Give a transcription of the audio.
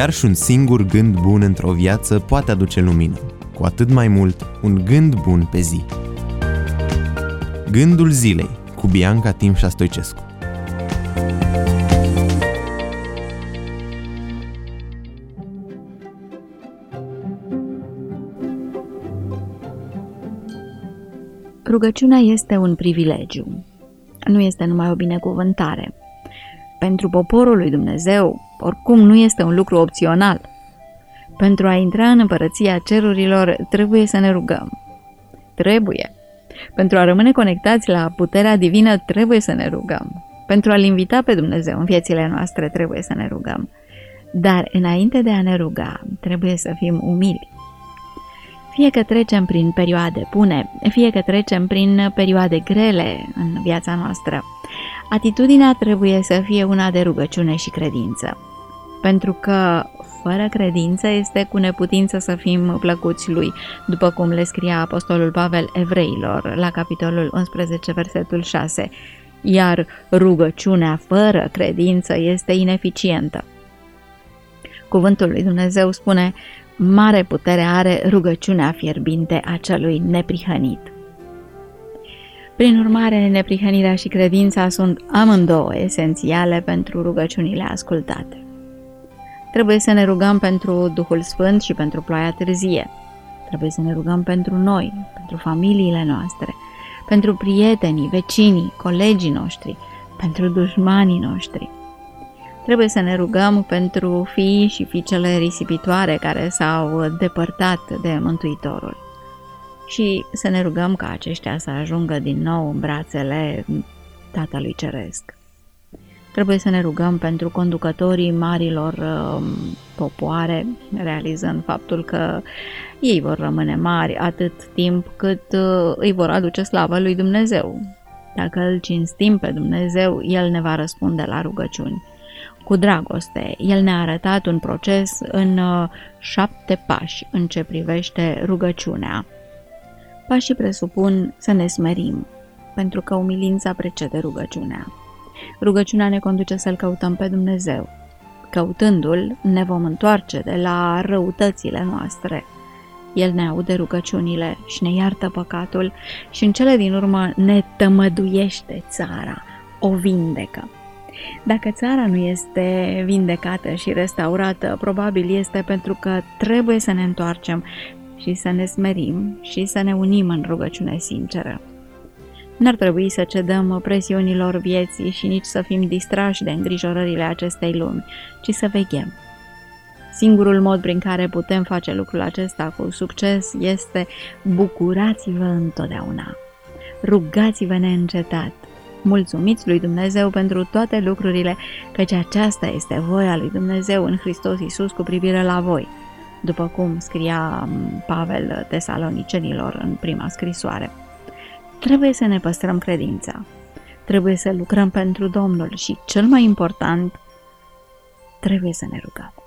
Chiar și un singur gând bun într-o viață poate aduce lumină, cu atât mai mult un gând bun pe zi. Gândul zilei cu Bianca Timșa Stoicescu. Rugăciunea este un privilegiu, nu este numai o binecuvântare. Pentru poporul lui Dumnezeu, oricum nu este un lucru opțional. Pentru a intra în împărăția cerurilor, trebuie să ne rugăm. Trebuie. Pentru a rămâne conectați la puterea divină, trebuie să ne rugăm. Pentru a-L invita pe Dumnezeu în viețile noastre, trebuie să ne rugăm. Dar înainte de a ne ruga, trebuie să fim umili. Fie că trecem prin perioade bune, fie că trecem prin perioade grele în viața noastră, atitudinea trebuie să fie una de rugăciune și credință. Pentru că fără credință este cu neputință să fim plăcuți Lui, după cum le scria Apostolul Pavel Evreilor la capitolul 11, versetul 6, iar rugăciunea fără credință este ineficientă. Cuvântul lui Dumnezeu spune: mare putere are rugăciunea fierbinte a celui neprihănit. Prin urmare, neprihănirea și credința sunt amândouă esențiale pentru rugăciunile ascultate. Trebuie să ne rugăm pentru Duhul Sfânt și pentru ploaia târzie. Trebuie să ne rugăm pentru noi, pentru familiile noastre, pentru prietenii, vecinii, colegii noștri, pentru dușmanii noștri. Trebuie să ne rugăm pentru fiii și fiicele risipitoare care s-au depărtat de Mântuitorul și să ne rugăm ca aceștia să ajungă din nou în brațele Tatălui Ceresc. Trebuie să ne rugăm pentru conducătorii marilor popoare, realizând faptul că ei vor rămâne mari atât timp cât îi vor aduce slavă lui Dumnezeu. Dacă îl cinstim pe Dumnezeu, El ne va răspunde la rugăciuni. Cu dragoste, El ne-a arătat un proces în 7 pași în ce privește rugăciunea. Pașii presupun să ne smerim, pentru că umilința precede rugăciunea. Rugăciunea ne conduce să-L căutăm pe Dumnezeu. Căutându-L, ne vom întoarce de la răutățile noastre. El ne aude rugăciunile și ne iartă păcatul și în cele din urmă ne tămăduiește țara, o vindecă. Dacă țara nu este vindecată și restaurată, probabil este pentru că trebuie să ne întoarcem și să ne smerim și să ne unim în rugăciune sinceră. N-ar trebui să cedăm presiunilor vieții și nici să fim distrași de îngrijorările acestei lumi, ci să veghem. Singurul mod prin care putem face lucrul acesta cu succes este: bucurați-vă întotdeauna, rugați-vă neîncetat, mulțumiți lui Dumnezeu pentru toate lucrurile, căci aceasta este voia lui Dumnezeu în Hristos Iisus cu privire la voi, după cum scria Pavel Tesalonicenilor în prima scrisoare. Trebuie să ne păstrăm credința, trebuie să lucrăm pentru Domnul și, cel mai important, trebuie să ne rugăm.